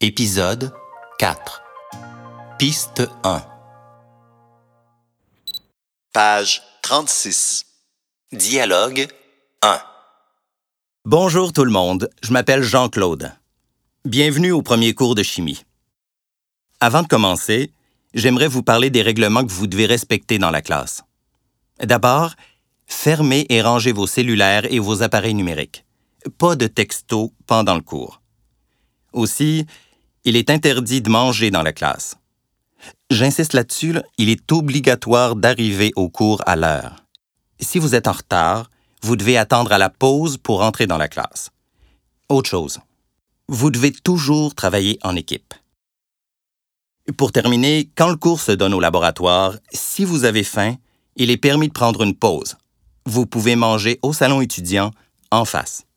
Épisode 4. Piste 1. Page 36. Dialogue 1. Bonjour tout le monde, je m'appelle Jean-Claude. Bienvenue au premier cours de chimie. Avant de commencer, j'aimerais vous parler des règlements que vous devez respecter dans la classe. D'abord, fermez et rangez vos cellulaires et vos appareils numériques. Pas de textos pendant le cours. Aussi, il est interdit de manger dans la classe. J'insiste là-dessus, il est obligatoire d'arriver au cours à l'heure. Si vous êtes en retard, vous devez attendre à la pause pour entrer dans la classe. Autre chose, vous devez toujours travailler en équipe. Pour terminer, quand le cours se donne au laboratoire, si vous avez faim, il est permis de prendre une pause. Vous pouvez manger au salon étudiant en face.